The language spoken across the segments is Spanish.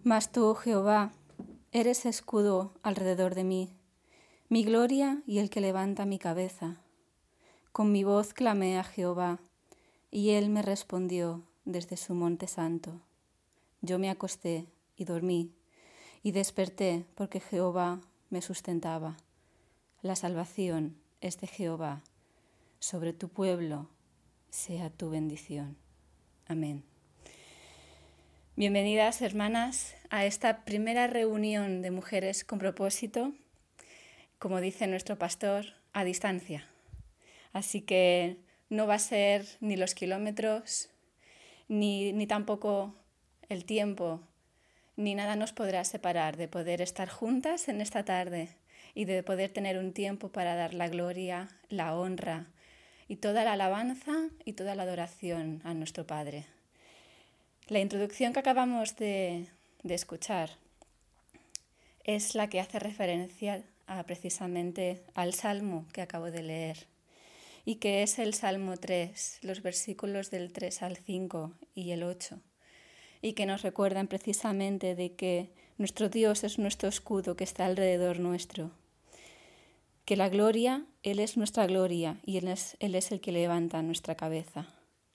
Mas tú, Jehová, eres escudo alrededor de mí, mi gloria y el que levanta mi cabeza. Con mi voz clamé a Jehová, y él me respondió desde su monte santo. Yo me acosté y dormí, y desperté porque Jehová me sustentaba. La salvación es de Jehová, sobre tu pueblo sea tu bendición. Amén. Bienvenidas, hermanas, a esta primera reunión de mujeres con propósito, como dice nuestro pastor, a distancia. Así que no va a ser ni los kilómetros, ni tampoco el tiempo, ni nada nos podrá separar de poder estar juntas en esta tarde y de poder tener un tiempo para dar la gloria, la honra y toda la alabanza y toda la adoración a nuestro Padre. La introducción que acabamos de escuchar es la que hace referencia precisamente al Salmo que acabo de leer y que es el Salmo 3, los versículos del 3 al 5 y el 8, y que nos recuerdan precisamente de que nuestro Dios es nuestro escudo que está alrededor nuestro, que la gloria, Él es nuestra gloria y Él es el que levanta nuestra cabeza.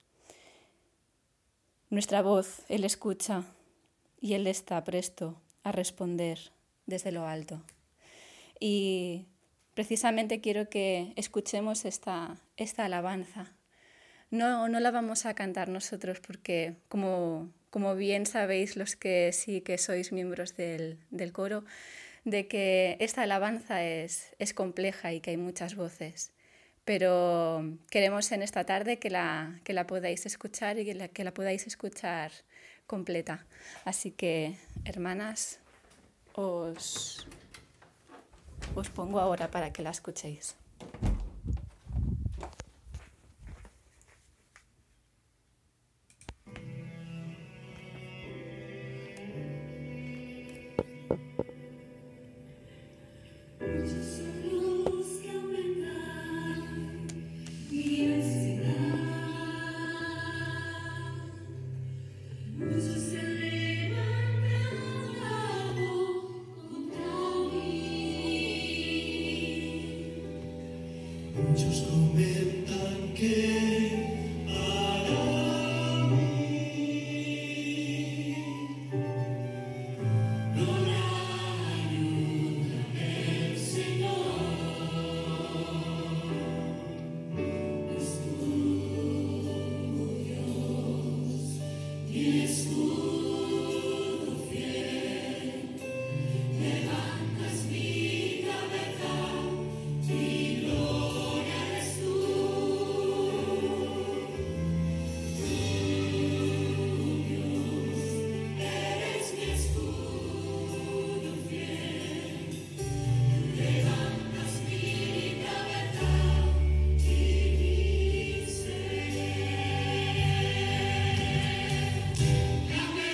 Nuestra voz Él escucha y Él está presto a responder desde lo alto. Y precisamente quiero que escuchemos esta alabanza. No la vamos a cantar nosotros porque, como bien sabéis los que sí que sois miembros del coro, de que esta alabanza es compleja y que hay muchas voces. Pero queremos en esta tarde que la podáis escuchar y que la podáis escuchar completa. Así que, hermanas, os pongo ahora para que la escuchéis. Muchos comentan que hará mí. No hay ayuda del Señor. Es tu Dios y escudo fiel. Levantas mi cabeza, mi gloria eres tú. Dios, eres mi escudo fiel. Levantas mi cabeza y mi ser. Dame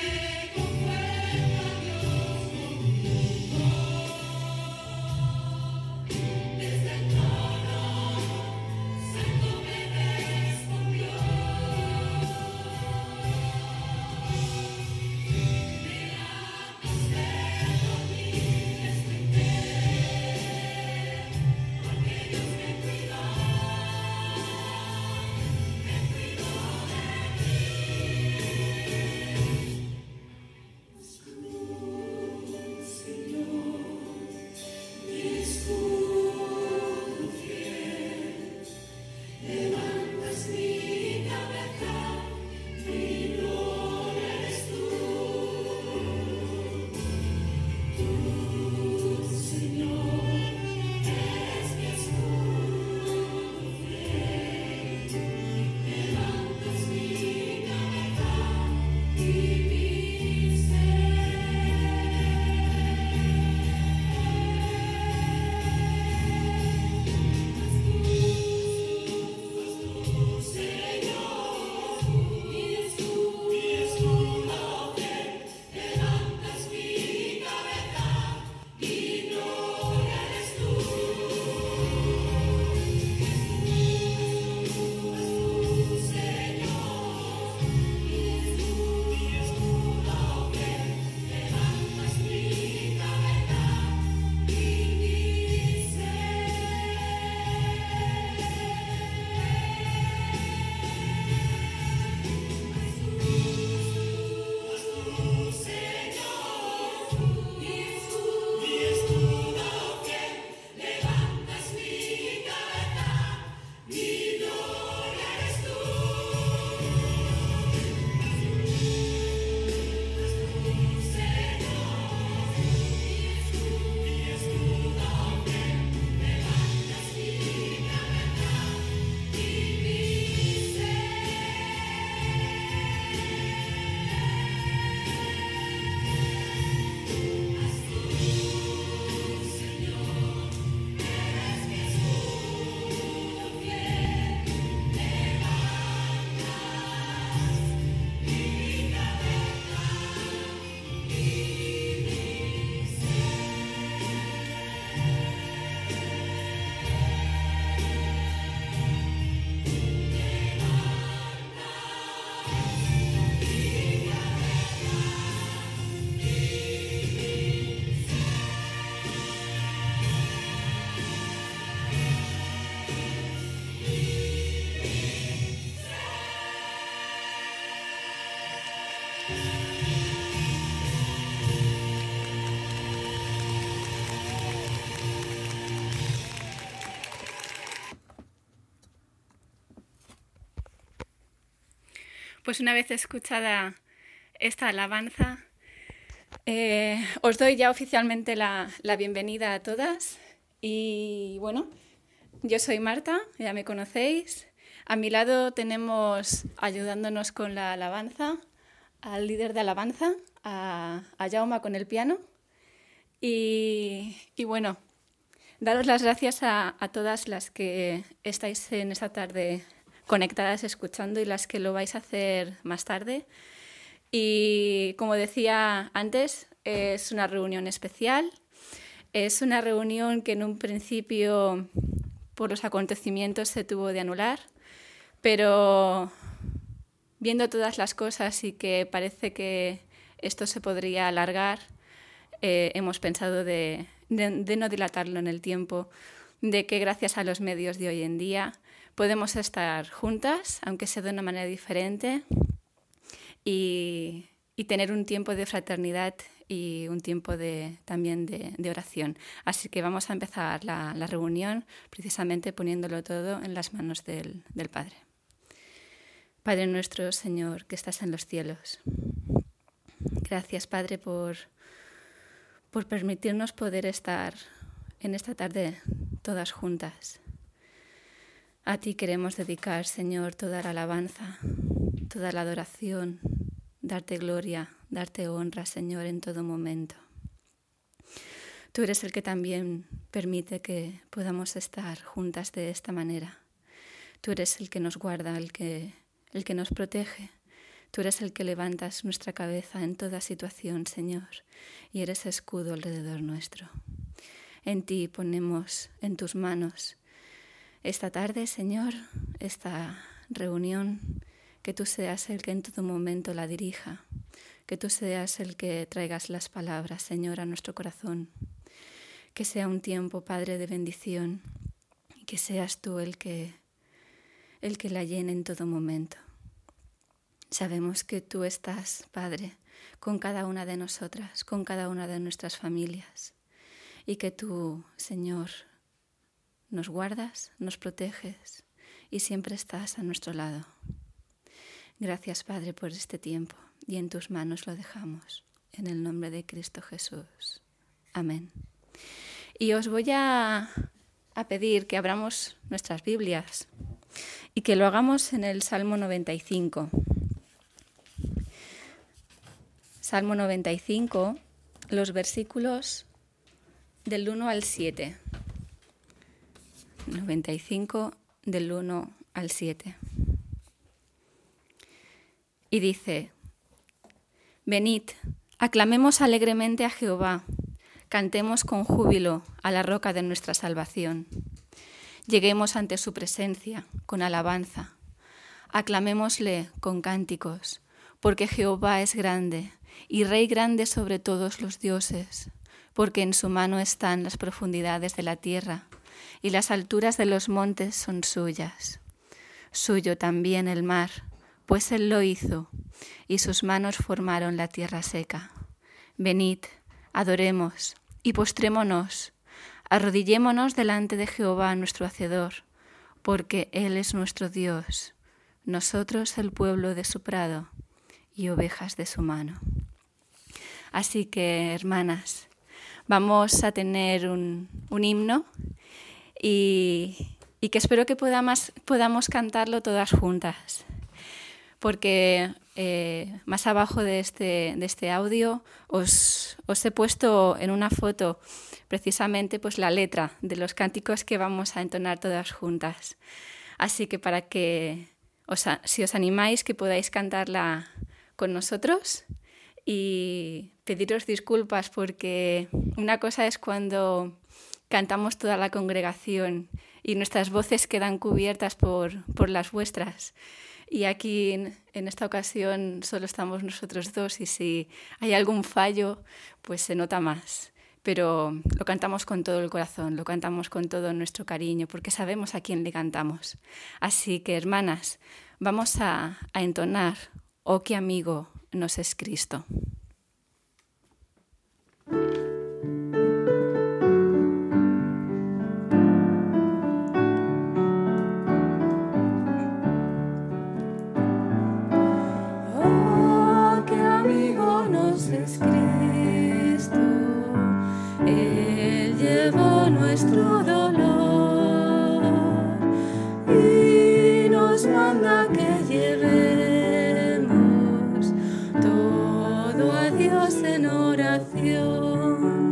Pues una vez escuchada esta alabanza, os doy ya oficialmente la bienvenida a todas. Y bueno, yo soy Marta, ya me conocéis. A mi lado tenemos, ayudándonos con la alabanza, al líder de alabanza, a Jaume con el piano. Y bueno, daros las gracias a todas las que estáis en esta tarde conectadas escuchando y las que lo vais a hacer más tarde. Y como decía antes, es una reunión especial. Es una reunión que en un principio, por los acontecimientos, se tuvo de anular, pero viendo todas las cosas y que parece que esto se podría alargar, hemos pensado de no dilatarlo en el tiempo, de que gracias a los medios de hoy en día podemos estar juntas, aunque sea de una manera diferente, y tener un tiempo de fraternidad y un tiempo también de oración. Así que vamos a empezar la reunión precisamente poniéndolo todo en las manos del Padre. Padre nuestro, Señor, que estás en los cielos. Gracias, Padre, por permitirnos poder estar en esta tarde todas juntas. A ti queremos dedicar, Señor, toda la alabanza, toda la adoración, darte gloria, darte honra, Señor, en todo momento. Tú eres el que también permite que podamos estar juntas de esta manera. Tú eres el que nos guarda, el que nos protege. Tú eres el que levantas nuestra cabeza en toda situación, Señor, y eres escudo alrededor nuestro. En ti ponemos en tus manos esta tarde, Señor, esta reunión, que tú seas el que en todo momento la dirija, que tú seas el que traigas las palabras, Señor, a nuestro corazón, que sea un tiempo, Padre, de bendición, y que seas tú el que la llene en todo momento. Sabemos que tú estás, Padre, con cada una de nosotras, con cada una de nuestras familias, y que tú, Señor, nos guardas, nos proteges y siempre estás a nuestro lado. Gracias, Padre, por este tiempo, y en tus manos lo dejamos, en el nombre de Cristo Jesús. Amén. Y os voy a pedir que abramos nuestras Biblias y que lo hagamos en el Salmo 95. Salmo 95, los versículos del 1 al 7. 95 del 1 al 7. Y dice: Venid, aclamemos alegremente a Jehová, cantemos con júbilo a la roca de nuestra salvación. Lleguemos ante su presencia con alabanza, aclamémosle con cánticos, porque Jehová es grande y Rey grande sobre todos los dioses, porque en su mano están las profundidades de la tierra, y las alturas de los montes son suyas. Suyo también el mar, pues él lo hizo, y sus manos formaron la tierra seca. Venid, adoremos, y postrémonos, arrodillémonos delante de Jehová nuestro Hacedor, porque él es nuestro Dios, nosotros el pueblo de su prado, y ovejas de su mano. Así que, hermanas, vamos a tener un himno, y que espero que podamos cantarlo todas juntas, porque más abajo de este audio os he puesto en una foto precisamente pues la letra de los cánticos que vamos a entonar todas juntas. Así que para que, si os animáis, que podáis cantarla con nosotros, y pediros disculpas porque una cosa es cuando cantamos toda la congregación y nuestras voces quedan cubiertas por las vuestras. Y aquí en esta ocasión solo estamos nosotros dos, y si hay algún fallo, pues se nota más. Pero lo cantamos con todo el corazón, lo cantamos con todo nuestro cariño, porque sabemos a quién le cantamos. Así que, hermanas, vamos a entonar: oh, qué amigo, nos es Cristo. Oh, qué amigo nos es Cristo, Él llevó nuestro dolor y nos manda que llevemos todo a Dios en oración.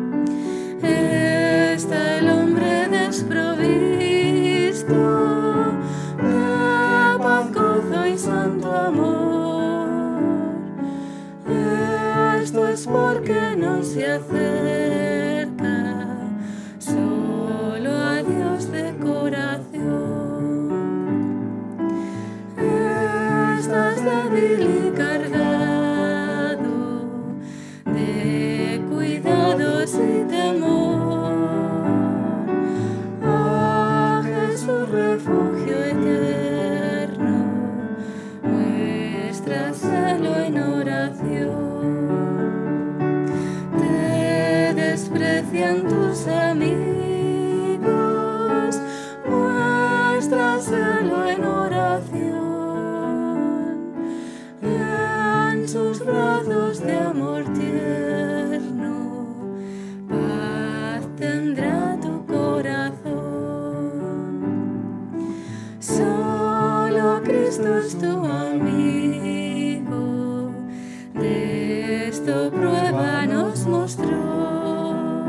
Está el hombre desprovisto de paz, gozo y santo amor. Esto es porque no se acerca solo a Dios de corazón. Estás débil y cargado de cuidados y temor. A Jesús refugio eterno, muéstraselo en oración. Te desprecian tus amigos, muéstraselo en oración. En sus brazos de amor tierno, paz tendrá tu corazón. Solo Cristo es tu amigo, de esto prueba nos mostró.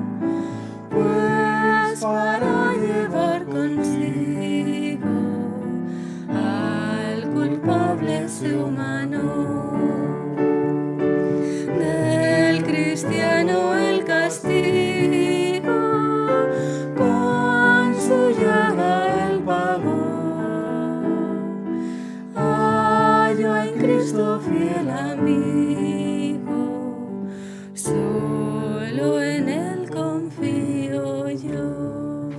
Pues para llevar consigo al culpable se humanó. Del cristiano el castigo, con su llaga él pagó. Hallo en Cristo fiel amigo, solo en él confío yo.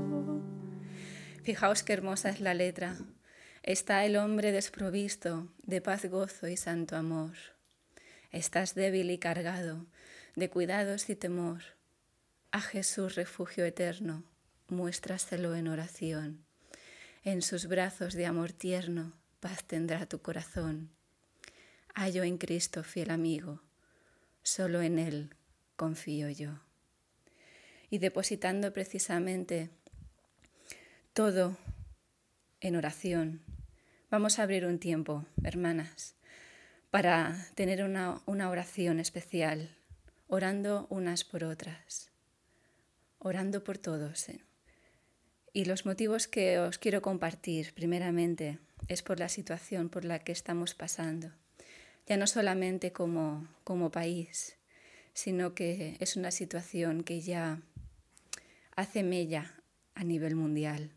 Fijaos qué hermosa es la letra. Está el hombre desprovisto de paz, gozo y santo amor. Estás débil y cargado de cuidados y temor. A Jesús refugio eterno, muéstraselo en oración. En sus brazos de amor tierno, paz tendrá tu corazón. Hallo en Cristo fiel amigo, solo en Él confío yo. Y depositando precisamente todo en oración, vamos a abrir un tiempo, hermanas, para tener una oración especial, orando unas por otras, orando por todos. Y los motivos que os quiero compartir, primeramente, es por la situación por la que estamos pasando, ya no solamente como país, sino que es una situación que ya hace mella a nivel mundial.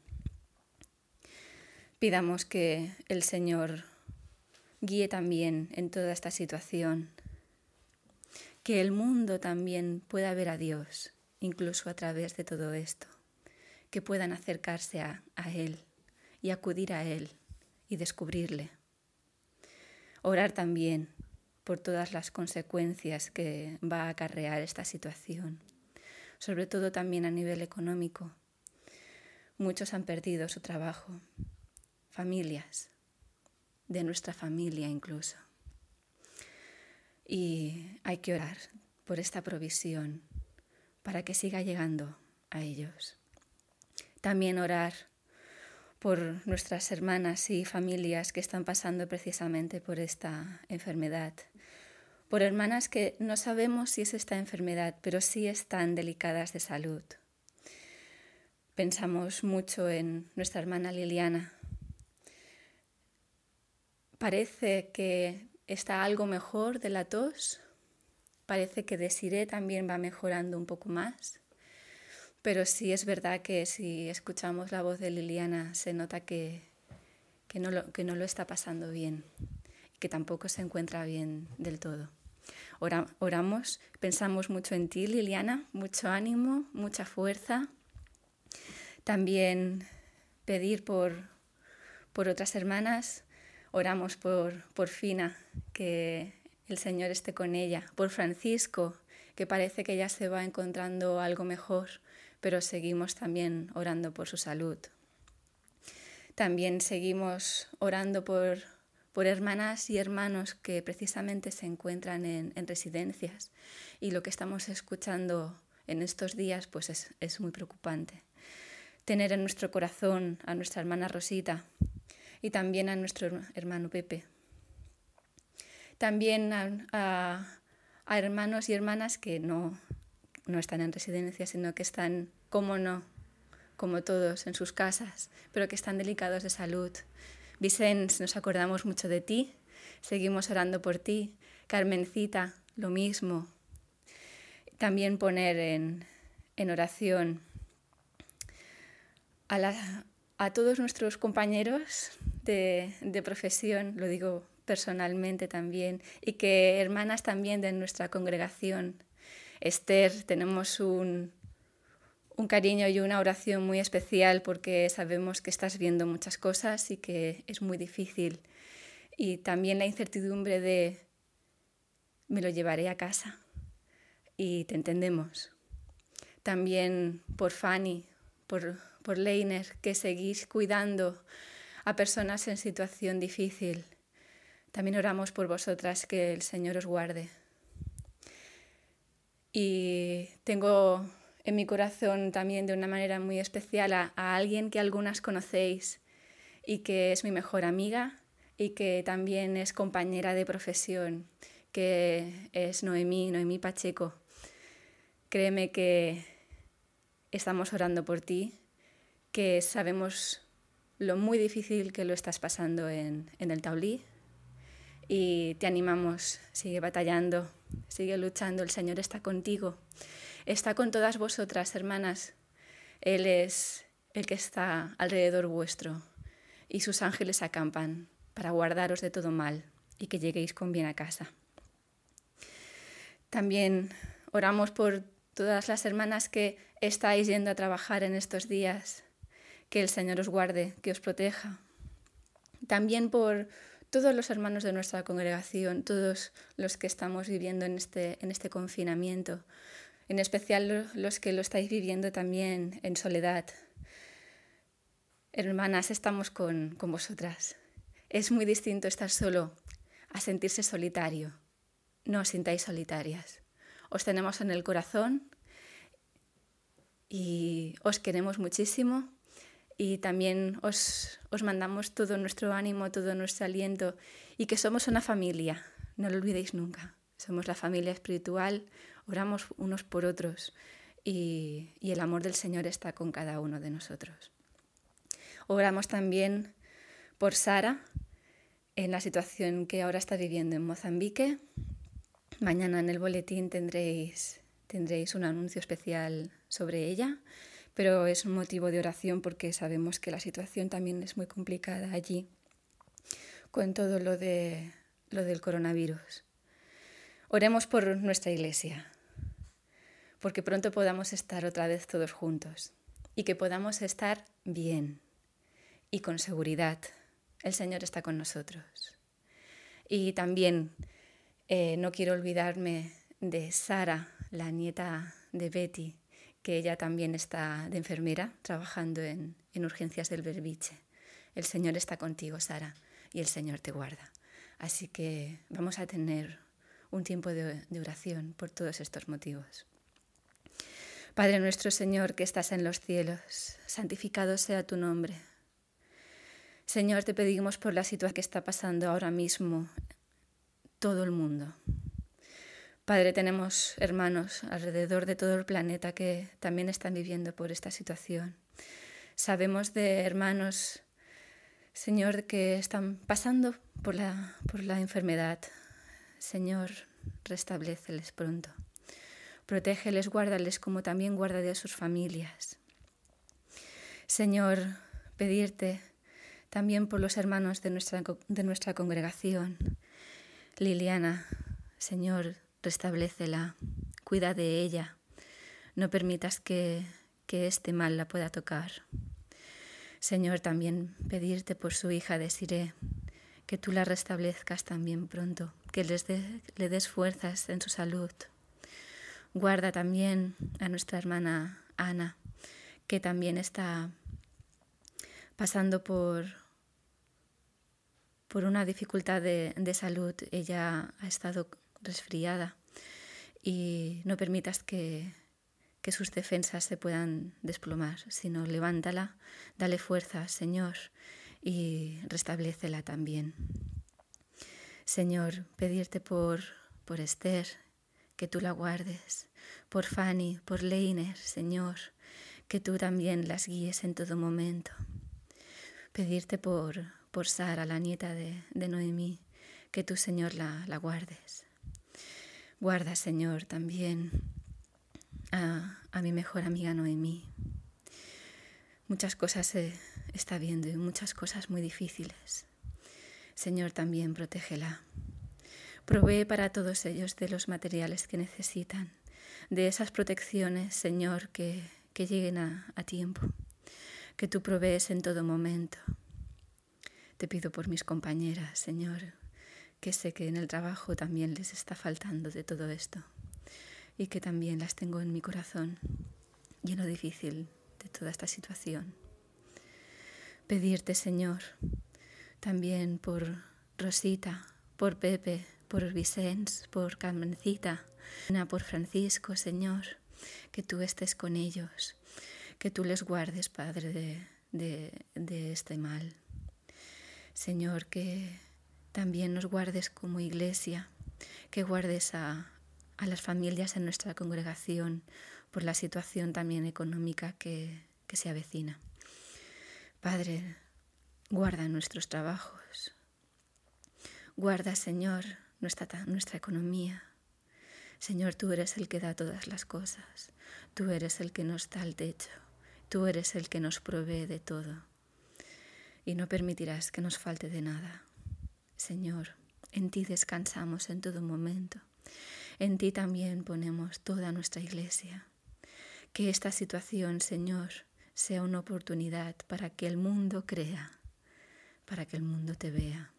Pidamos que el Señor guíe también en toda esta situación, que el mundo también pueda ver a Dios, incluso a través de todo esto, que puedan acercarse a Él y acudir a Él y descubrirle. Orar también por todas las consecuencias que va a acarrear esta situación, sobre todo también a nivel económico. Muchos han perdido su trabajo, familias, de nuestra familia incluso. Y hay que orar por esta provisión para que siga llegando a ellos. También orar por nuestras hermanas y familias que están pasando precisamente por esta enfermedad. Por hermanas que no sabemos si es esta enfermedad, pero sí están delicadas de salud. Pensamos mucho en nuestra hermana Liliana. Parece que está algo mejor de la tos. Parece que Desiree también va mejorando un poco más. Pero sí es verdad que si escuchamos la voz de Liliana se nota que no lo está pasando bien, que tampoco se encuentra bien del todo. Oramos, pensamos mucho en ti, Liliana, mucho ánimo, mucha fuerza. También pedir por otras hermanas, Oramos por Fina, que el Señor esté con ella, por Francisco, que parece que ya se va encontrando algo mejor, pero seguimos también orando por su salud. También seguimos orando por hermanas y hermanos que precisamente se encuentran en residencias, y lo que estamos escuchando en estos días pues es muy preocupante. Tener en nuestro corazón a nuestra hermana Rosita y también a nuestro hermano Pepe. También a hermanos y hermanas que no están en residencia, sino que están, como todos, en sus casas, pero que están delicados de salud. Vicens, nos acordamos mucho de ti, seguimos orando por ti. Carmencita, lo mismo. También poner en oración a todos nuestros compañeros de profesión, lo digo personalmente también, y que hermanas también de nuestra congregación. Esther, tenemos un cariño y una oración muy especial porque sabemos que estás viendo muchas cosas y que es muy difícil. Y también la incertidumbre de me lo llevaré a casa, y te entendemos. También por Fanny, por Leiner, que seguís cuidando a personas en situación difícil. También oramos por vosotras, que el Señor os guarde. Y tengo en mi corazón también de una manera muy especial a alguien que algunas conocéis y que es mi mejor amiga y que también es compañera de profesión, que es Noemí Pacheco. Créeme que estamos orando por ti, que sabemos lo muy difícil que lo estás pasando en el Taulí, y te animamos, sigue batallando, sigue luchando, el Señor está contigo, está con todas vosotras, hermanas. Él es el que está alrededor vuestro y sus ángeles acampan para guardaros de todo mal y que lleguéis con bien a casa. También oramos por todas las hermanas que estáis yendo a trabajar en estos días, que el Señor os guarde, que os proteja. También por todos los hermanos de nuestra congregación, todos los que estamos viviendo en este confinamiento, en especial los que lo estáis viviendo también en soledad. Hermanas, estamos con vosotras. Es muy distinto estar solo a sentirse solitario. No os sintáis solitarias. Os tenemos en el corazón y os queremos muchísimo. Y también os mandamos todo nuestro ánimo, todo nuestro aliento, y que somos una familia, no lo olvidéis nunca. Somos la familia espiritual, oramos unos por otros y el amor del Señor está con cada uno de nosotros. Oramos también por Sara, en la situación que ahora está viviendo en Mozambique. Mañana en el boletín tendréis un anuncio especial sobre ella, pero es un motivo de oración porque sabemos que la situación también es muy complicada allí con todo lo del coronavirus. Oremos por nuestra iglesia, porque pronto podamos estar otra vez todos juntos y que podamos estar bien y con seguridad. El Señor está con nosotros. Y también no quiero olvidarme de Sara, la nieta de Betty, que ella también está de enfermera trabajando en urgencias del Berbiche. El Señor está contigo, Sara, y el Señor te guarda. Así que vamos a tener un tiempo de oración por todos estos motivos. Padre nuestro, Señor, que estás en los cielos, santificado sea tu nombre. Señor, te pedimos por la situación que está pasando ahora mismo todo el mundo. Padre, tenemos hermanos alrededor de todo el planeta que también están viviendo por esta situación. Sabemos de hermanos, Señor, que están pasando por la enfermedad. Señor, restabléceles pronto. Protégeles, guárdales como también guarda de sus familias. Señor, pedirte también por los hermanos de nuestra congregación. Liliana, Señor, restablécela, cuida de ella, no permitas que este mal la pueda tocar. Señor, también pedirte por su hija Desiree, que tú la restablezcas también pronto, que le des fuerzas en su salud. Guarda también a nuestra hermana Ana, que también está pasando por una dificultad de salud. Ella ha estado resfriada y no permitas que sus defensas se puedan desplomar, sino levántala, dale fuerza, Señor, y restablécela también. Señor, pedirte por Esther, que tú la guardes, por Fanny, por Leiner, Señor, que tú también las guíes en todo momento. Pedirte por Sara, la nieta de Noemí, que tú, Señor, la guardes. Guarda, Señor, también a mi mejor amiga Noemí. Muchas cosas está viendo y muchas cosas muy difíciles. Señor, también protégela. Provee para todos ellos de los materiales que necesitan, de esas protecciones, Señor, que lleguen a tiempo, que tú provees en todo momento. Te pido por mis compañeras, Señor, que sé que en el trabajo también les está faltando de todo esto y que también las tengo en mi corazón y en lo difícil de toda esta situación. Pedirte, Señor, también por Rosita, por Pepe, por Vicens, por Carmencita, por Francisco, Señor, que tú estés con ellos, que tú les guardes, Padre, de este mal. Señor, que también nos guardes como iglesia, que guardes a las familias en nuestra congregación por la situación también económica que se avecina. Padre, guarda nuestros trabajos. Guarda, Señor, nuestra economía. Señor, tú eres el que da todas las cosas. Tú eres el que nos da el techo. Tú eres el que nos provee de todo. Y no permitirás que nos falte de nada. Señor, en ti descansamos en todo momento. En ti también ponemos toda nuestra iglesia. Que esta situación, Señor, sea una oportunidad para que el mundo crea, para que el mundo te vea.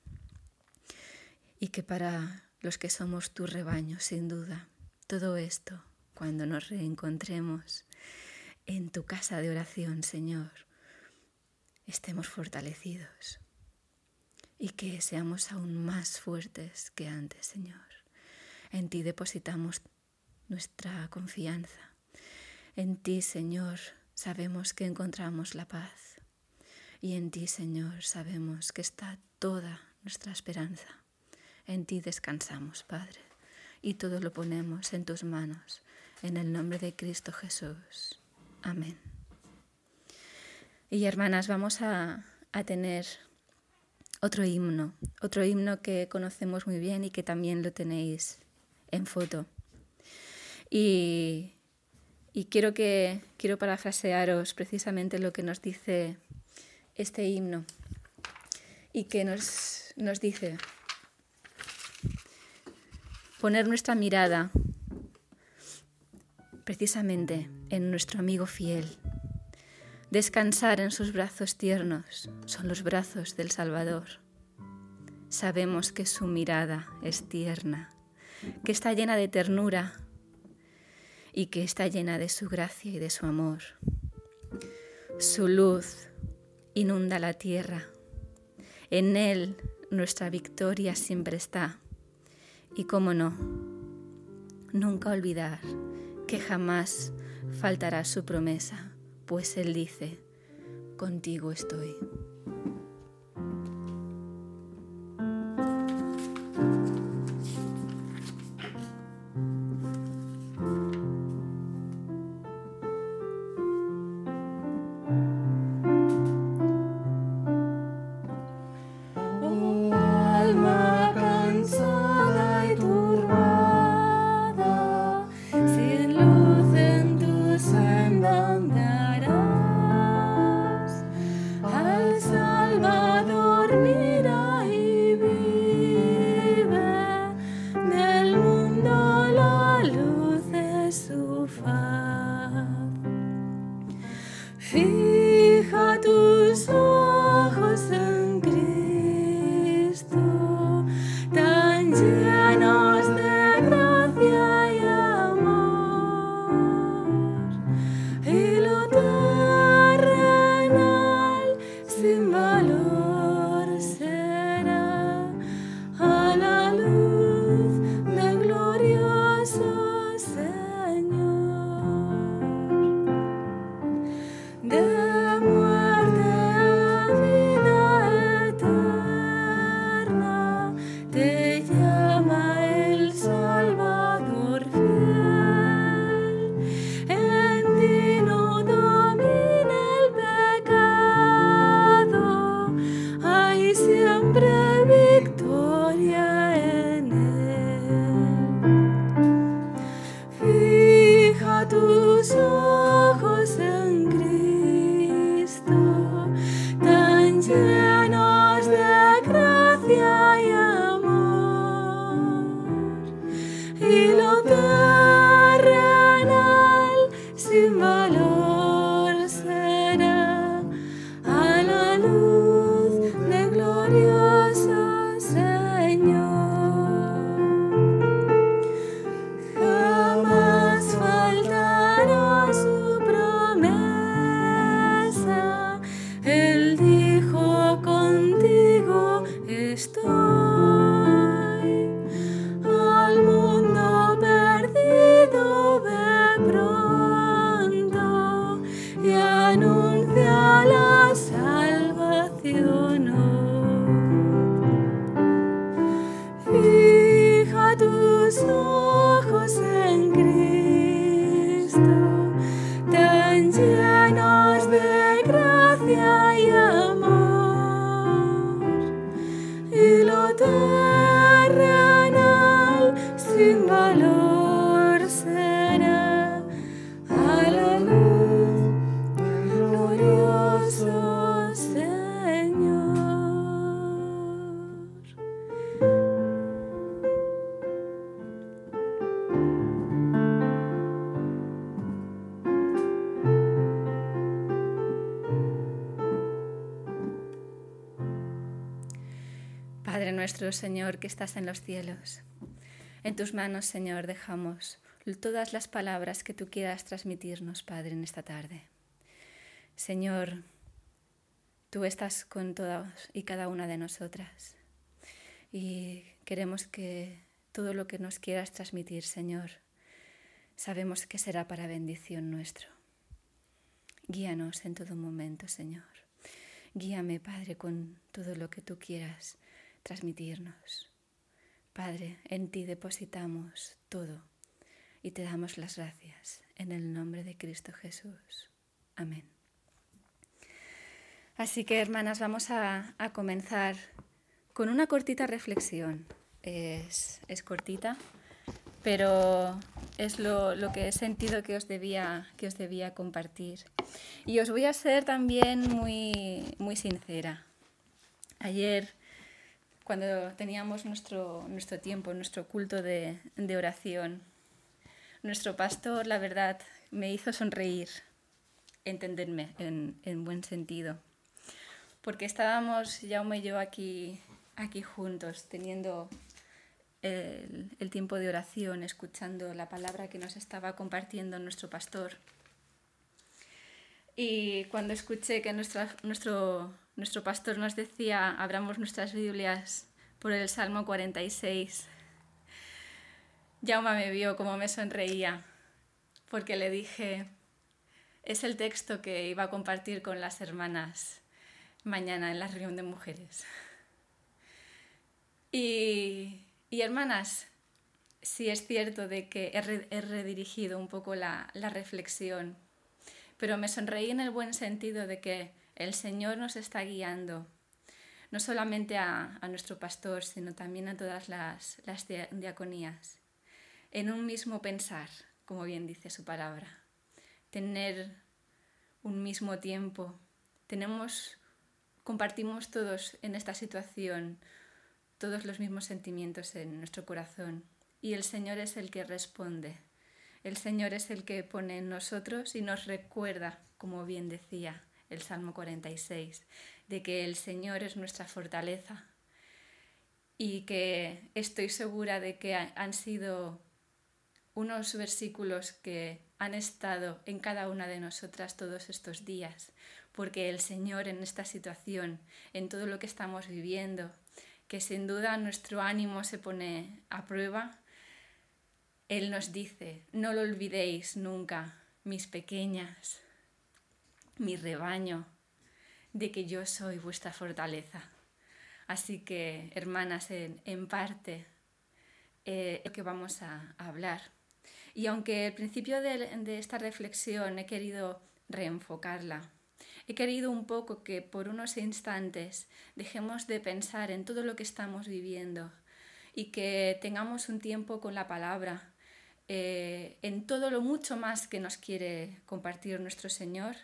Y que para los que somos tu rebaño, sin duda, todo esto, cuando nos reencontremos en tu casa de oración, Señor, estemos fortalecidos y que seamos aún más fuertes que antes, Señor. En ti depositamos nuestra confianza. En ti, Señor, sabemos que encontramos la paz. Y en ti, Señor, sabemos que está toda nuestra esperanza. En ti descansamos, Padre, y todo lo ponemos en tus manos, en el nombre de Cristo Jesús. Amén. Y hermanas, vamos a tener otro himno que conocemos muy bien y que también lo tenéis en foto. Y quiero parafrasearos precisamente lo que nos dice este himno y que nos dice poner nuestra mirada precisamente en nuestro amigo fiel, descansar en sus brazos tiernos, son los brazos del Salvador. Sabemos que su mirada es tierna, que está llena de ternura y que está llena de su gracia y de su amor. Su luz inunda la tierra. En Él nuestra victoria siempre está. Y cómo no, nunca olvidar que jamás faltará su promesa, pues Él dice, contigo estoy. Al nuestro, Señor, que estás en los cielos. En tus manos, Señor, dejamos todas las palabras que tú quieras transmitirnos, Padre, en esta tarde. Señor, tú estás con todas y cada una de nosotras y queremos que todo lo que nos quieras transmitir, Señor, sabemos que será para bendición nuestro. Guíanos en todo momento, Señor. Guíame, Padre, con todo lo que tú quieras transmitirnos. Padre, en ti depositamos todo y te damos las gracias en el nombre de Cristo Jesús. Amén. Así que, hermanas, vamos a comenzar con una cortita reflexión. Es cortita, pero es lo que he sentido que os debía compartir. Y os voy a ser también muy sincera. Ayer, cuando teníamos nuestro tiempo, nuestro culto de oración, nuestro pastor, la verdad, me hizo sonreír, entenderme en buen sentido. Porque estábamos, Jaume y yo, aquí juntos, teniendo el tiempo de oración, escuchando la palabra que nos estaba compartiendo nuestro pastor. Y cuando escuché que nuestro pastor nos decía, abramos nuestras Biblias por el Salmo 46, Jaume me vio como me sonreía, porque le dije, es el texto que iba a compartir con las hermanas mañana en la reunión de mujeres. Y hermanas, sí es cierto de que he redirigido un poco la reflexión, pero me sonreí en el buen sentido de que el Señor nos está guiando, no solamente a nuestro pastor, sino también a todas las diaconías, en un mismo pensar, como bien dice su palabra, tener un mismo tiempo. Compartimos todos en esta situación todos los mismos sentimientos en nuestro corazón y el Señor es el que responde. El Señor es el que pone en nosotros y nos recuerda, como bien decía el Salmo 46, de que el Señor es nuestra fortaleza y que estoy segura de que han sido unos versículos que han estado en cada una de nosotras todos estos días, porque el Señor en esta situación, en todo lo que estamos viviendo, que sin duda nuestro ánimo se pone a prueba, Él nos dice, no lo olvidéis nunca, mis pequeñas, mi rebaño, de que yo soy vuestra fortaleza. Así que, hermanas, en parte, lo que vamos a hablar. Y aunque al principio de esta reflexión he querido reenfocarla, he querido un poco que por unos instantes dejemos de pensar en todo lo que estamos viviendo y que tengamos un tiempo con la palabra, en todo lo mucho más que nos quiere compartir nuestro Señor.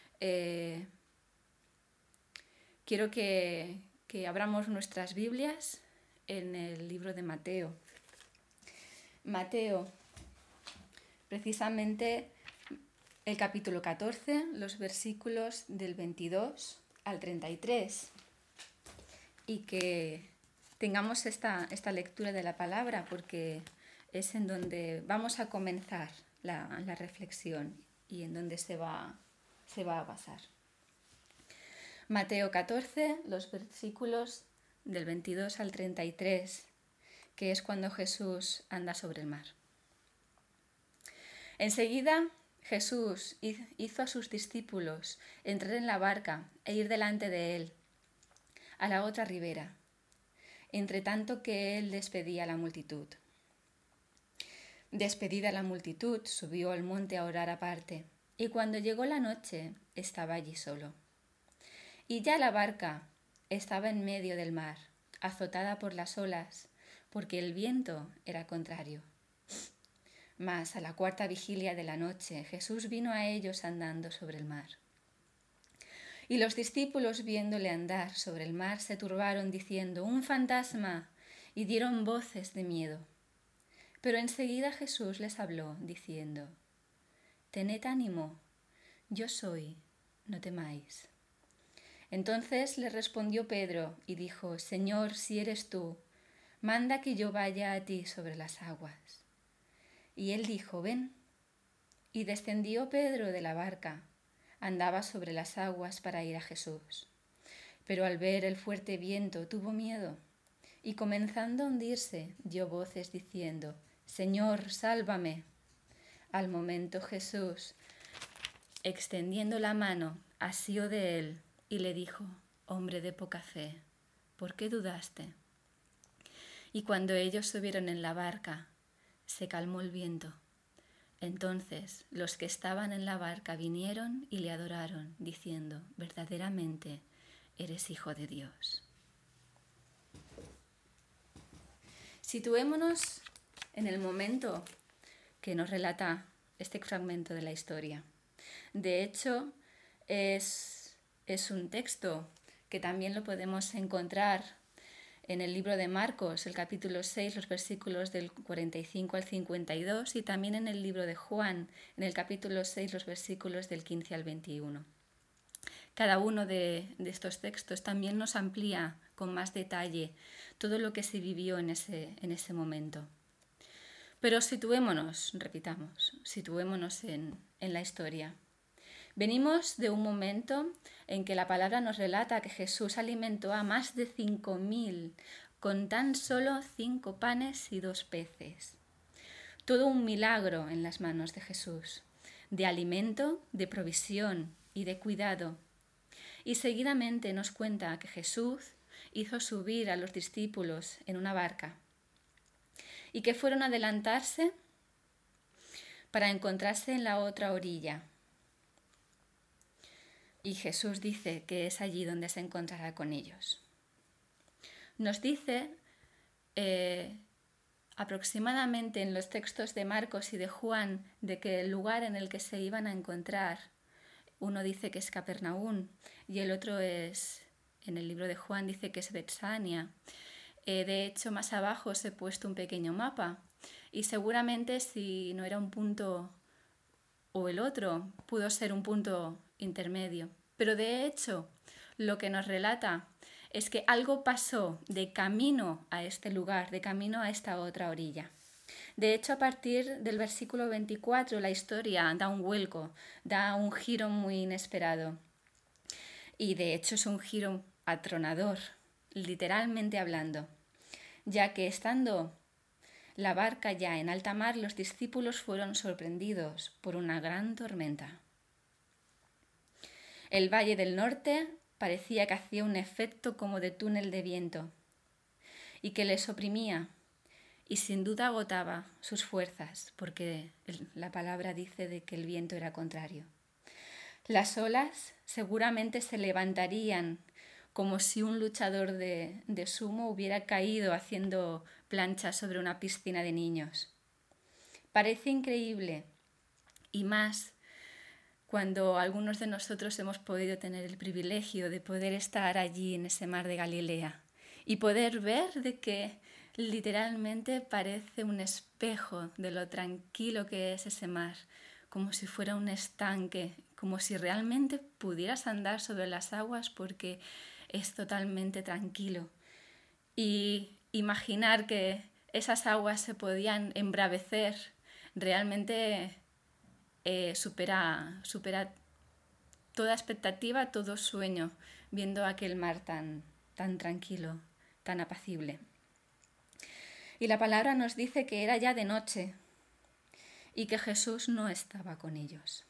Quiero que abramos nuestras Biblias en el libro de Mateo. Mateo, precisamente el capítulo 14, los versículos del 22 al 33. Y que tengamos esta lectura de la palabra porque es en donde vamos a comenzar la reflexión y en donde se va a basar. Mateo 14, los versículos del 22 al 33, que es cuando Jesús anda sobre el mar. Enseguida Jesús hizo a sus discípulos entrar en la barca e ir delante de él a la otra ribera, entre tanto que él despedía a la multitud. Despedida la multitud, subió al monte a orar aparte, y cuando llegó la noche estaba allí solo. Y ya la barca estaba en medio del mar, azotada por las olas, porque el viento era contrario. Mas a la cuarta vigilia de la noche Jesús vino a ellos andando sobre el mar. Y los discípulos, viéndole andar sobre el mar, se turbaron diciendo, «¡Un fantasma!», y dieron voces de miedo. Pero enseguida Jesús les habló, diciendo, «Tened ánimo, yo soy, no temáis». Entonces le respondió Pedro y dijo: Señor, si eres tú, manda que yo vaya a ti sobre las aguas. Y él dijo: Ven. Y descendió Pedro de la barca. Andaba sobre las aguas para ir a Jesús. Pero al ver el fuerte viento tuvo miedo, y comenzando a hundirse, dio voces diciendo: Señor, sálvame. Al momento Jesús, extendiendo la mano, asió de él y le dijo: Hombre de poca fe, ¿por qué dudaste? Y cuando ellos subieron en la barca, se calmó el viento. Entonces los que estaban en la barca vinieron y le adoraron, diciendo: verdaderamente eres Hijo de Dios. Situémonos en el momento que nos relata este fragmento de la historia. De hecho, es un texto que también lo podemos encontrar en el libro de Marcos, el capítulo 6, los versículos del 45 al 52, y también en el libro de Juan, en el capítulo 6, los versículos del 15 al 21. Cada uno de estos textos también nos amplía con más detalle todo lo que se vivió en ese momento. Pero situémonos en la historia. Venimos de un momento en que la palabra nos relata que Jesús alimentó a más de 5.000 con tan solo 5 panes y 2 peces. Todo un milagro en las manos de Jesús, de alimento, de provisión y de cuidado. Y seguidamente nos cuenta que Jesús hizo subir a los discípulos en una barca y que fueron a adelantarse para encontrarse en la otra orilla. Y Jesús dice que es allí donde se encontrará con ellos. Nos dice aproximadamente en los textos de Marcos y de Juan de que el lugar en el que se iban a encontrar, uno dice que es Capernaum y el otro es, en el libro de Juan dice que es Betsania. De hecho, más abajo os he puesto un pequeño mapa y seguramente si no era un punto o el otro, pudo ser un punto intermedio. Pero de hecho, lo que nos relata es que algo pasó de camino a este lugar, de camino a esta otra orilla. De hecho, a partir del versículo 24, la historia da un vuelco, da un giro muy inesperado. Y de hecho es un giro atronador, literalmente hablando, ya que estando la barca ya en alta mar, los discípulos fueron sorprendidos por una gran tormenta. El valle del norte parecía que hacía un efecto como de túnel de viento y que les oprimía y sin duda agotaba sus fuerzas, porque la palabra dice de que el viento era contrario. Las olas seguramente se levantarían como si un luchador de sumo hubiera caído haciendo planchas sobre una piscina de niños. Parece increíble, y más cuando algunos de nosotros hemos podido tener el privilegio de poder estar allí en ese mar de Galilea y poder ver de que literalmente parece un espejo de lo tranquilo que es ese mar, como si fuera un estanque, como si realmente pudieras andar sobre las aguas porque es totalmente tranquilo. Y imaginar que esas aguas se podían embravecer realmente supera toda expectativa, todo sueño, viendo aquel mar tan tranquilo, tan apacible. Y la palabra nos dice que era ya de noche y que Jesús no estaba con ellos.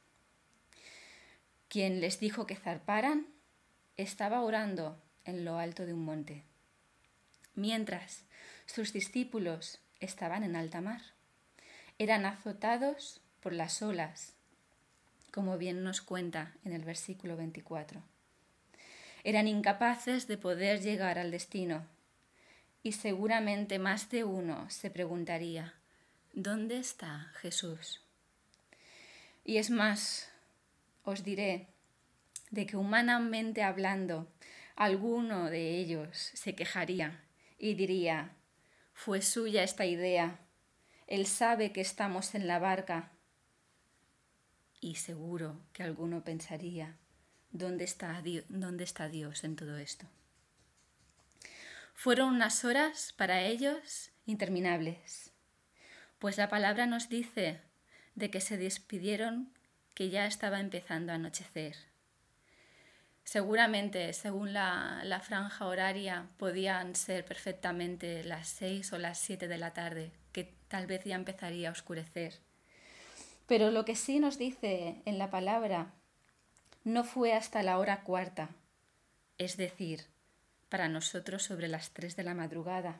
Quien les dijo que zarparan estaba orando en lo alto de un monte, mientras sus discípulos estaban en alta mar. Eran azotados por las olas, como bien nos cuenta en el versículo 24. Eran incapaces de poder llegar al destino y seguramente más de uno se preguntaría: ¿dónde está Jesús? Y es más, os diré de que humanamente hablando, alguno de ellos se quejaría y diría: fue suya esta idea, él sabe que estamos en la barca. Y seguro que alguno pensaría: ¿Dónde está Dios en todo esto? Fueron unas horas para ellos interminables, pues la palabra nos dice de que se despidieron, que ya estaba empezando a anochecer. Seguramente, según la franja horaria, podían ser perfectamente las 6 o las 7 de la tarde, que tal vez ya empezaría a oscurecer. Pero lo que sí nos dice en la palabra, no fue hasta la hora cuarta, es decir, para nosotros sobre las 3 de la madrugada,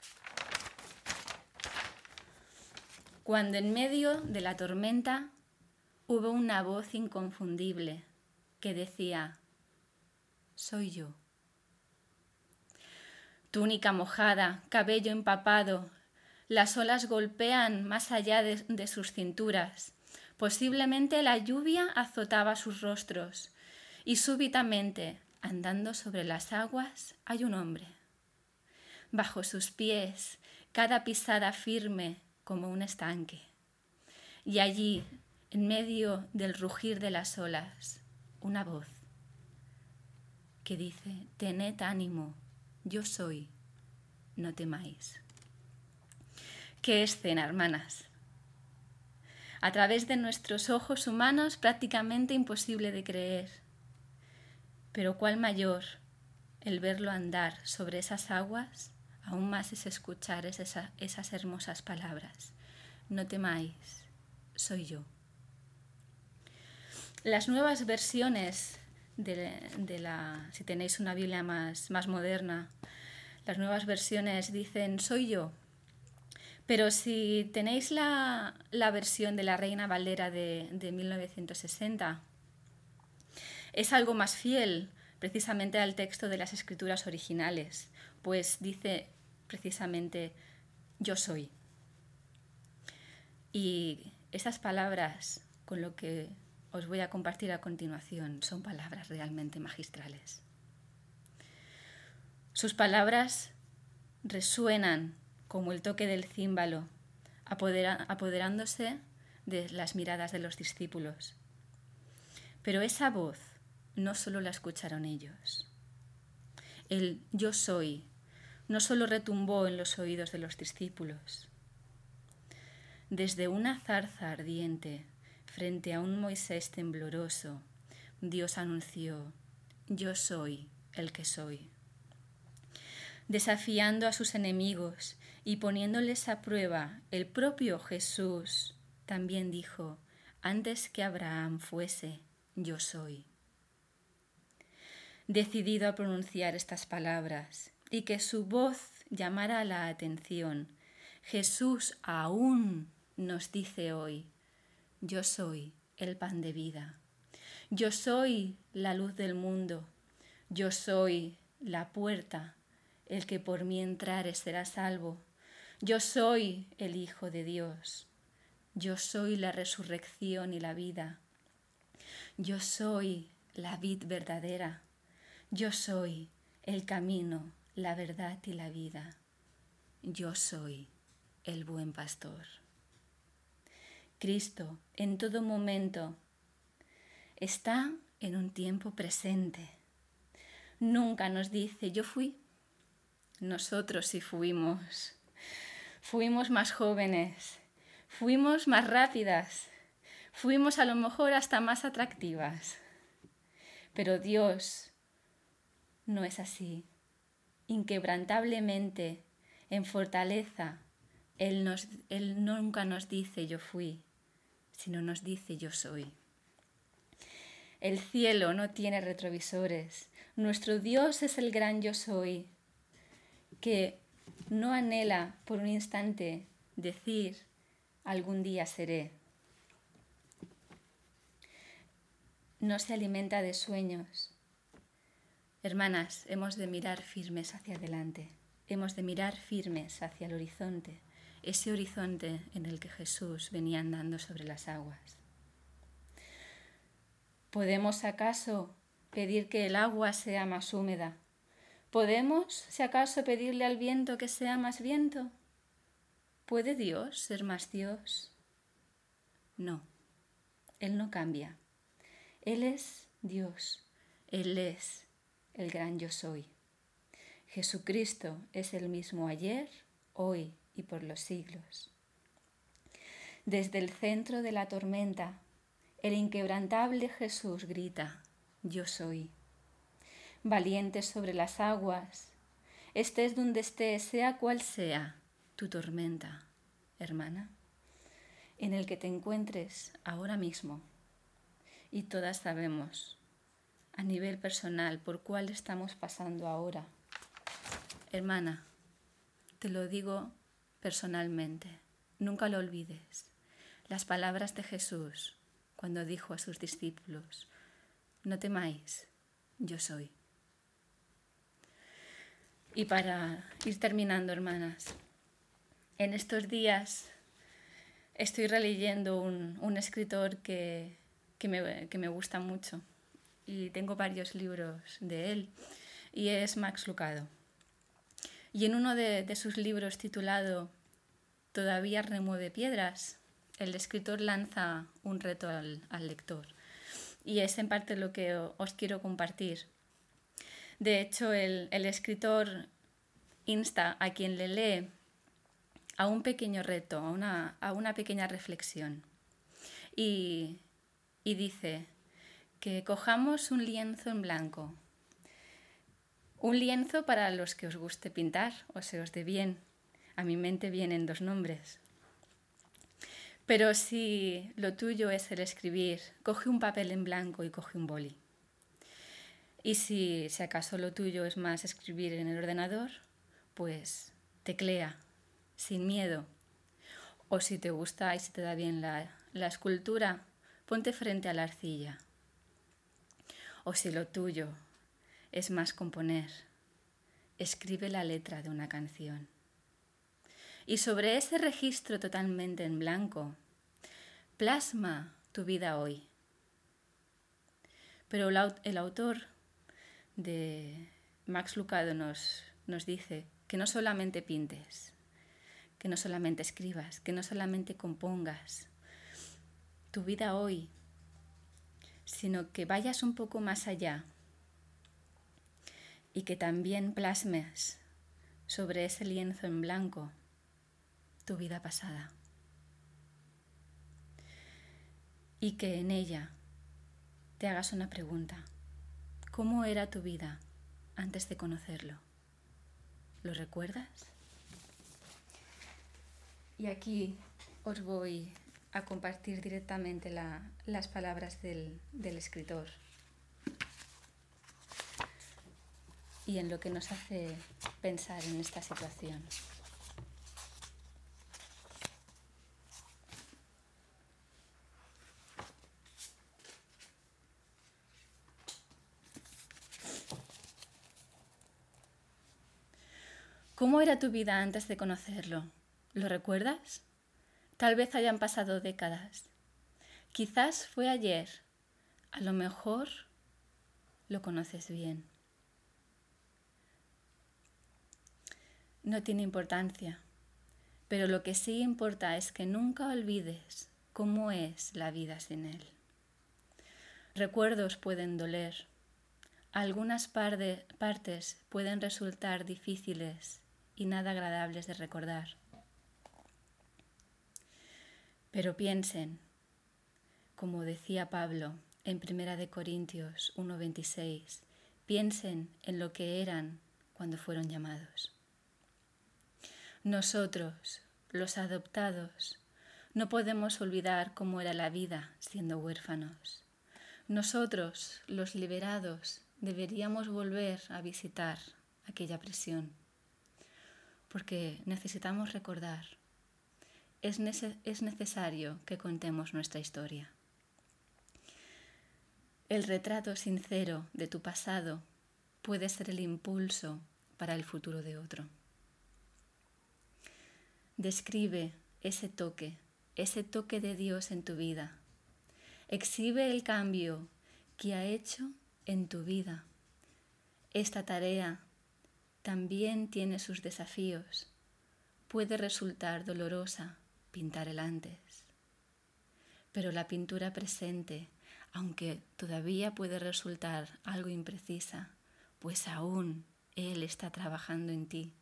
cuando en medio de la tormenta hubo una voz inconfundible que decía: soy yo. Túnica mojada, cabello empapado, las olas golpean más allá de sus cinturas. Posiblemente la lluvia azotaba sus rostros y súbitamente, andando sobre las aguas, hay un hombre. Bajo sus pies, cada pisada firme como un estanque. Y allí, en medio del rugir de las olas, una voz que dice: tened ánimo, yo soy, no temáis. ¿Qué escena, hermanas? A través de nuestros ojos humanos prácticamente imposible de creer. Pero cuál mayor el verlo andar sobre esas aguas, aún más es escuchar esas hermosas palabras. No temáis, soy yo. Las nuevas versiones si tenéis una Biblia más moderna, las nuevas versiones dicen soy yo. Pero si tenéis la versión de la Reina Valera de 1960, es algo más fiel precisamente al texto de las escrituras originales, pues dice precisamente yo soy. Y esas palabras con lo que os voy a compartir a continuación son palabras realmente magistrales. Sus palabras resuenan como el toque del címbalo, apoderándose de las miradas de los discípulos. Pero esa voz no solo la escucharon ellos. El yo soy no solo retumbó en los oídos de los discípulos. Desde una zarza ardiente, frente a un Moisés tembloroso, Dios anunció: yo soy el que soy. Desafiando a sus enemigos y poniéndoles a prueba, el propio Jesús también dijo: antes que Abraham fuese, yo soy. Decidido a pronunciar estas palabras y que su voz llamara la atención, Jesús aún nos dice hoy: yo soy el pan de vida, yo soy la luz del mundo, yo soy la puerta, el que por mí entrare será salvo, yo soy el Hijo de Dios, yo soy la resurrección y la vida, yo soy la vid verdadera, yo soy el camino, la verdad y la vida, yo soy el buen pastor. Cristo en todo momento está en un tiempo presente. Nunca nos dice yo fui. Nosotros sí fuimos. Fuimos más jóvenes, fuimos más rápidas, fuimos a lo mejor hasta más atractivas. Pero Dios no es así. Inquebrantablemente, en fortaleza, Él nunca nos dice yo fui, sino nos dice yo soy. El cielo no tiene retrovisores. Nuestro Dios es el gran yo soy, que no anhela por un instante decir algún día seré. No se alimenta de sueños. Hermanas, hemos de mirar firmes hacia adelante. Hemos de mirar firmes hacia el horizonte, ese horizonte en el que Jesús venía andando sobre las aguas. ¿Podemos acaso pedir que el agua sea más húmeda? ¿Podemos, si acaso, pedirle al viento que sea más viento? ¿Puede Dios ser más Dios? No, Él no cambia. Él es Dios, Él es el gran yo soy. Jesucristo es el mismo ayer, hoy y por los siglos. Desde el centro de la tormenta, el inquebrantable Jesús grita, yo soy. Valiente sobre las aguas, estés donde estés, sea cual sea tu tormenta, hermana, en el que te encuentres ahora mismo. Y todas sabemos, a nivel personal, por cuál estamos pasando ahora. Hermana, te lo digo personalmente, nunca lo olvides. Las palabras de Jesús cuando dijo a sus discípulos, no temáis, yo soy. Y para ir terminando, hermanas, en estos días estoy releyendo un escritor que me gusta mucho y tengo varios libros de él y es Max Lucado. Y en uno de sus libros titulado Todavía remueve piedras, el escritor lanza un reto al lector y es en parte lo que os quiero compartir. De hecho, el escritor insta a quien le lee a un pequeño reto, a una pequeña reflexión. Y dice que cojamos un lienzo en blanco. Un lienzo para los que os guste pintar o se os dé bien. A mi mente vienen dos nombres. Pero si lo tuyo es el escribir, coge un papel en blanco y coge un boli. Y si acaso lo tuyo es más escribir en el ordenador, pues teclea, sin miedo. O si te gusta y si te da bien la escultura, ponte frente a la arcilla. O si lo tuyo es más componer, escribe la letra de una canción. Y sobre ese registro totalmente en blanco, plasma tu vida hoy. Pero el autor de Max Lucado nos dice que no solamente pintes, que no solamente escribas, que no solamente compongas tu vida hoy, sino que vayas un poco más allá y que también plasmes sobre ese lienzo en blanco tu vida pasada y que en ella te hagas una pregunta. ¿Cómo era tu vida antes de conocerlo? ¿Lo recuerdas? Y aquí os voy a compartir directamente las palabras del escritor y en lo que nos hace pensar en esta situación. ¿Cómo era tu vida antes de conocerlo? ¿Lo recuerdas? Tal vez hayan pasado décadas. Quizás fue ayer. A lo mejor lo conoces bien. No tiene importancia, pero lo que sí importa es que nunca olvides cómo es la vida sin él. Recuerdos pueden doler. Algunas partes pueden resultar difíciles y nada agradables de recordar. Pero piensen, como decía Pablo en 1 Corintios 1:26, piensen en lo que eran cuando fueron llamados. Nosotros, los adoptados, no podemos olvidar cómo era la vida siendo huérfanos. Nosotros, los liberados, deberíamos volver a visitar aquella prisión, porque necesitamos recordar. Es necesario que contemos nuestra historia. El retrato sincero de tu pasado puede ser el impulso para el futuro de otro. Describe ese toque de Dios en tu vida. Exhibe el cambio que ha hecho en tu vida. Esta tarea también tiene sus desafíos. Puede resultar dolorosa pintar el antes, pero la pintura presente aunque todavía puede resultar algo imprecisa, pues aún Él está trabajando en ti.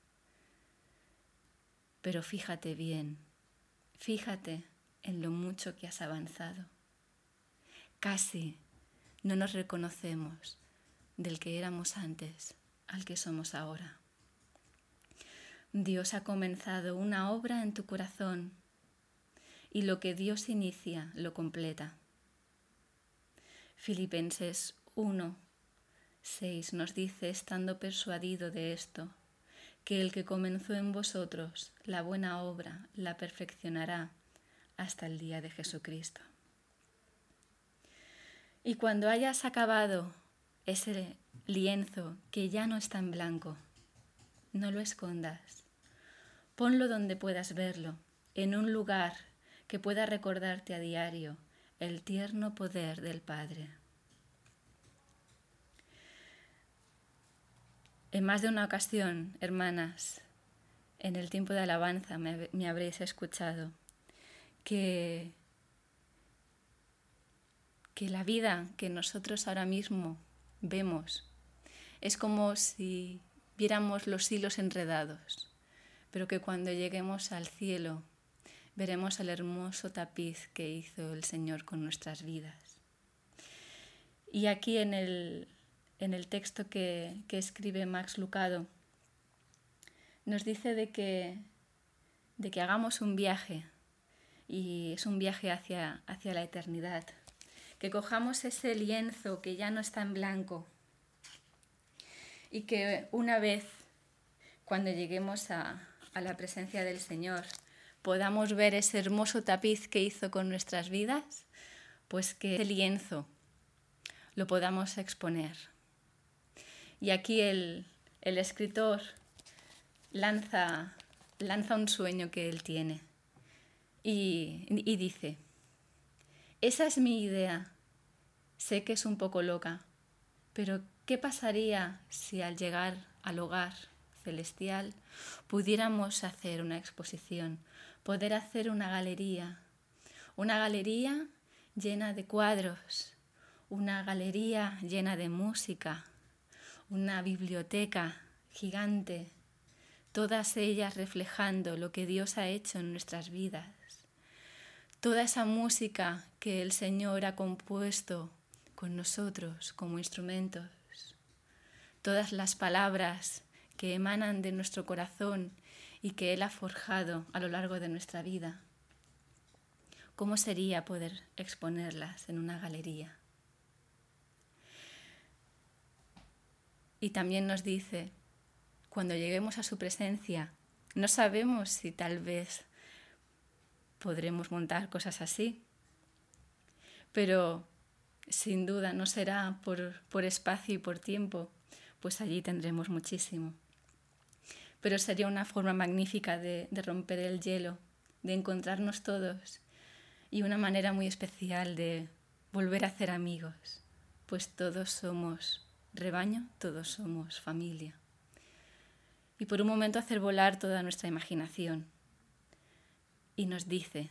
Pero fíjate bien, fíjate en lo mucho que has avanzado. Casi no nos reconocemos del que éramos antes al que somos ahora. Dios ha comenzado una obra en tu corazón y lo que Dios inicia lo completa. Filipenses 1:6 nos dice, estando persuadido de esto, que el que comenzó en vosotros la buena obra la perfeccionará hasta el día de Jesucristo. Y cuando hayas acabado ese lienzo que ya no está en blanco, no lo escondas. Ponlo donde puedas verlo, en un lugar que pueda recordarte a diario el tierno poder del Padre. En más de una ocasión, hermanas, en el tiempo de alabanza me habréis escuchado que la vida que nosotros ahora mismo vemos es como si viéramos los hilos enredados, pero que cuando lleguemos al cielo veremos el hermoso tapiz que hizo el Señor con nuestras vidas. Y aquí en el texto que escribe Max Lucado nos dice de que hagamos un viaje, y es un viaje hacia la eternidad, que cojamos ese lienzo que ya no está en blanco y que una vez, cuando lleguemos a la presencia del Señor, podamos ver ese hermoso tapiz que hizo con nuestras vidas, pues que ese lienzo lo podamos exponer. Y aquí el escritor lanza un sueño que él tiene y dice, esa es mi idea, sé que es un poco loca, pero ¿qué pasaría si al llegar al hogar celestial pudiéramos hacer una exposición, poder hacer una galería llena de cuadros, una galería llena de música, una biblioteca gigante, todas ellas reflejando lo que Dios ha hecho en nuestras vidas, toda esa música que el Señor ha compuesto con nosotros como instrumentos, todas las palabras que emanan de nuestro corazón y que Él ha forjado a lo largo de nuestra vida. ¿Cómo sería poder exponerlas en una galería? Y también nos dice, cuando lleguemos a su presencia, no sabemos si tal vez podremos montar cosas así, pero sin duda no será por espacio y por tiempo, pues allí tendremos muchísimo. Pero sería una forma magnífica de romper el hielo, de encontrarnos todos y una manera muy especial de volver a hacer amigos, pues todos somos rebaño, todos somos familia. Y por un momento hacer volar toda nuestra imaginación. Y nos dice,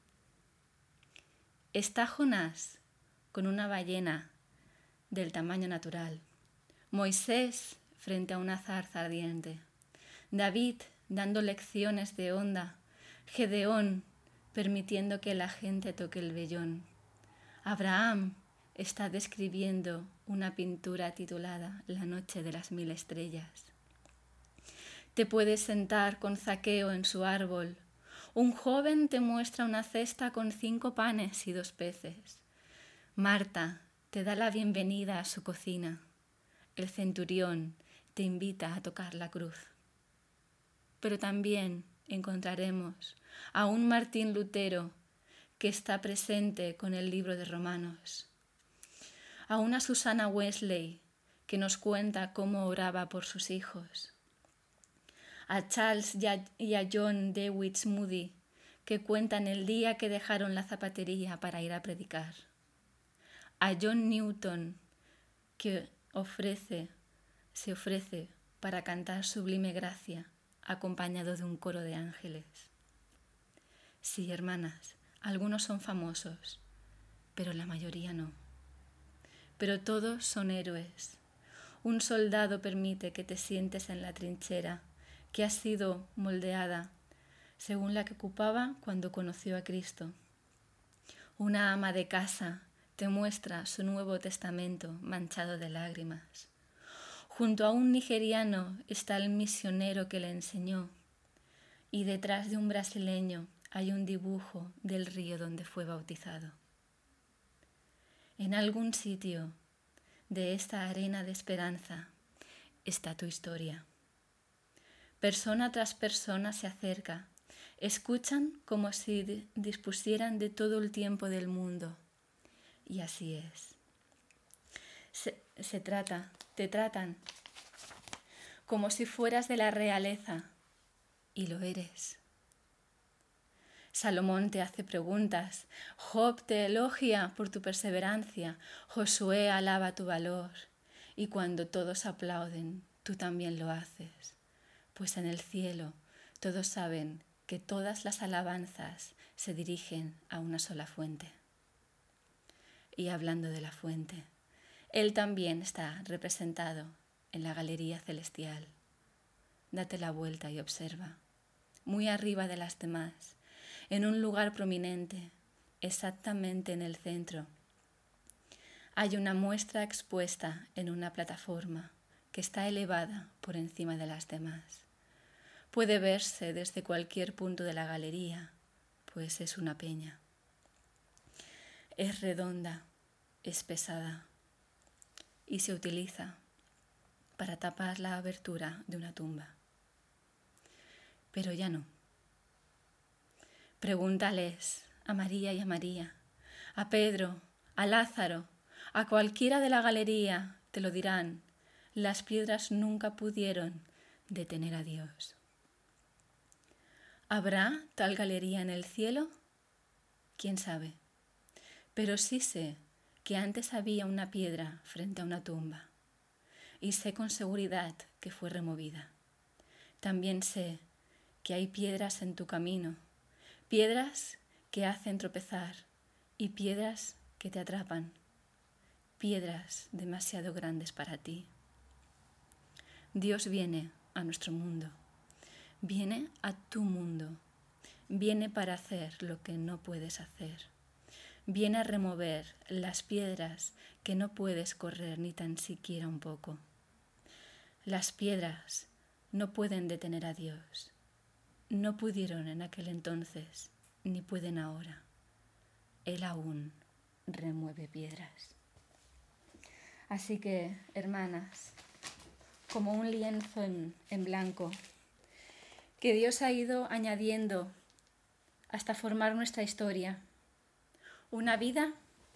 está Jonás con una ballena del tamaño natural, Moisés frente a una zarza ardiente, David dando lecciones de onda, Gedeón permitiendo que la gente toque el vellón, Abraham está describiendo una pintura titulada La noche de las 1000 estrellas. Te puedes sentar con Zaqueo en su árbol. Un joven te muestra una cesta con 5 panes y 2 peces. Marta te da la bienvenida a su cocina. El centurión te invita a tocar la cruz. Pero también encontraremos a un Martín Lutero que está presente con el libro de Romanos, a una Susana Wesley que nos cuenta cómo oraba por sus hijos, a Charles y a John Dewey Moody que cuentan el día que dejaron la zapatería para ir a predicar, a John Newton que se ofrece para cantar Sublime Gracia acompañado de un coro de ángeles. Sí, hermanas, algunos son famosos, pero la mayoría no. Pero todos son héroes. Un soldado permite que te sientes en la trinchera que ha sido moldeada según la que ocupaba cuando conoció a Cristo. Una ama de casa te muestra su Nuevo Testamento manchado de lágrimas. Junto a un nigeriano está el misionero que le enseñó, y detrás de un brasileño hay un dibujo del río donde fue bautizado. En algún sitio de esta arena de esperanza está tu historia. Persona tras persona se acerca, escuchan como si dispusieran de todo el tiempo del mundo. Y así es. Te tratan como si fueras de la realeza, y lo eres. Salomón te hace preguntas, Job te elogia por tu perseverancia, Josué alaba tu valor, y cuando todos aplauden, tú también lo haces, pues en el cielo todos saben que todas las alabanzas se dirigen a una sola fuente. Y hablando de la fuente, Él también está representado en la galería celestial. Date la vuelta y observa, muy arriba de las demás, en un lugar prominente, exactamente en el centro, hay una muestra expuesta en una plataforma que está elevada por encima de las demás. Puede verse desde cualquier punto de la galería, pues es una peña. Es redonda, es pesada y se utiliza para tapar la abertura de una tumba. Pero ya no. Pregúntales a María y a María, a Pedro, a Lázaro, a cualquiera de la galería, te lo dirán. Las piedras nunca pudieron detener a Dios. ¿Habrá tal galería en el cielo? ¿Quién sabe? Pero sí sé que antes había una piedra frente a una tumba y sé con seguridad que fue removida. También sé que hay piedras en tu camino, piedras que hacen tropezar y piedras que te atrapan, piedras demasiado grandes para ti. Dios viene a nuestro mundo, viene a tu mundo, viene para hacer lo que no puedes hacer, viene a remover las piedras que no puedes correr ni tan siquiera un poco. Las piedras no pueden detener a Dios, no pudieron en aquel entonces, ni pueden ahora. Él aún remueve piedras. Así que, hermanas, como un lienzo en blanco, que Dios ha ido añadiendo hasta formar nuestra historia. Una vida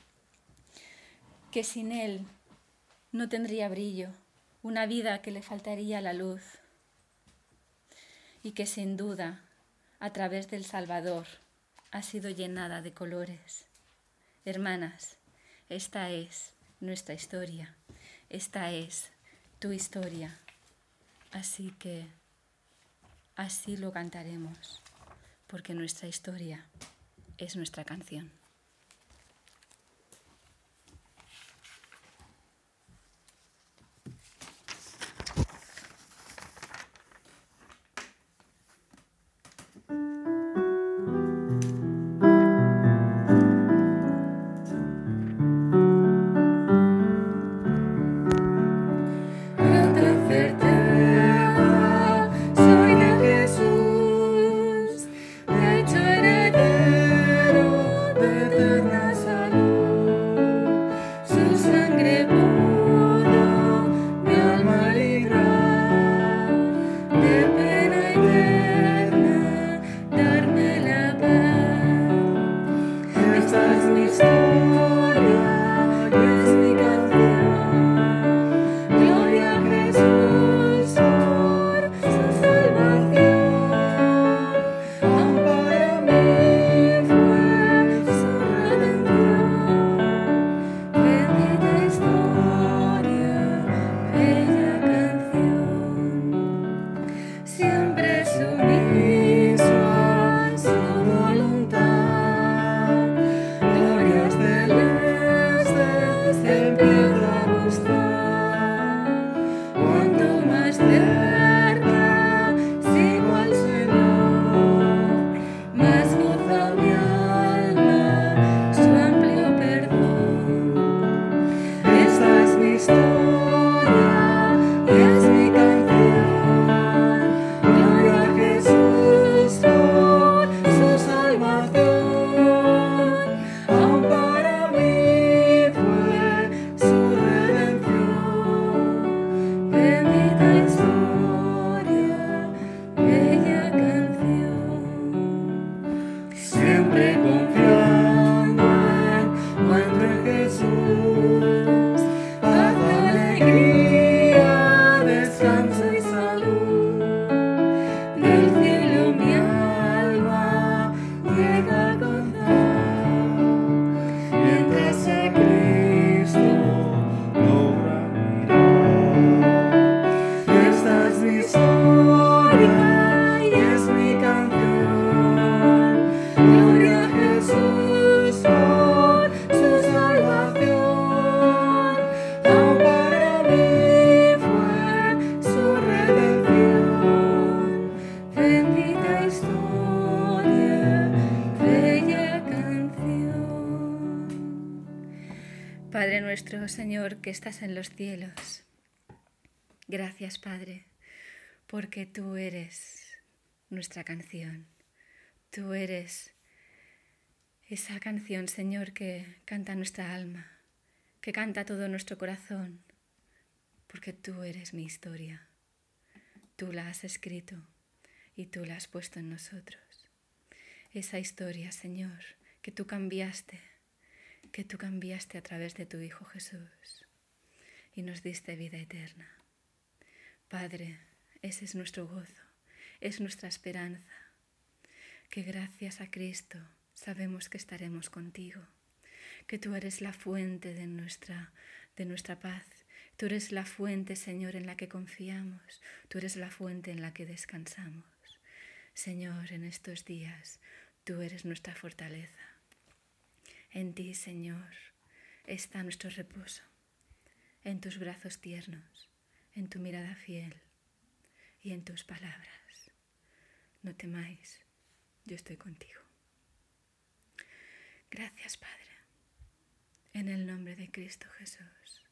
que sin Él no tendría brillo, una vida que le faltaría la luz y que sin duda, a través del Salvador, ha sido llenada de colores. Hermanas, esta es nuestra historia, esta es tu historia, así que así lo cantaremos, porque nuestra historia es nuestra canción. Soy de Jesús, hecho heredero de siempre confiando encuentro en Jesús, paz, alegría, descanso y salud. Del cielo mi alma llega a gozar, mientras a Cristo logra mirar. Esta es mi historia y es mi canción. Gloria a Jesús por su salvación. Aún para mí fue su redención. Bendita historia, bella canción. Padre nuestro, Señor, que estás en los cielos, gracias, Padre, porque tú eres nuestra canción. Tú eres esa canción, Señor, que canta nuestra alma, que canta todo nuestro corazón, porque tú eres mi historia. Tú la has escrito y tú la has puesto en nosotros. Esa historia, Señor, que tú cambiaste a través de tu Hijo Jesús y nos diste vida eterna. Padre, ese es nuestro gozo, es nuestra esperanza, que gracias a Cristo sabemos que estaremos contigo, que tú eres la fuente de nuestra paz, tú eres la fuente, Señor, en la que confiamos, tú eres la fuente en la que descansamos. Señor, en estos días tú eres nuestra fortaleza. En ti, Señor, está nuestro reposo, en tus brazos tiernos, en tu mirada fiel y en tus palabras. No temáis, yo estoy contigo. Gracias, Padre, en el nombre de Cristo Jesús.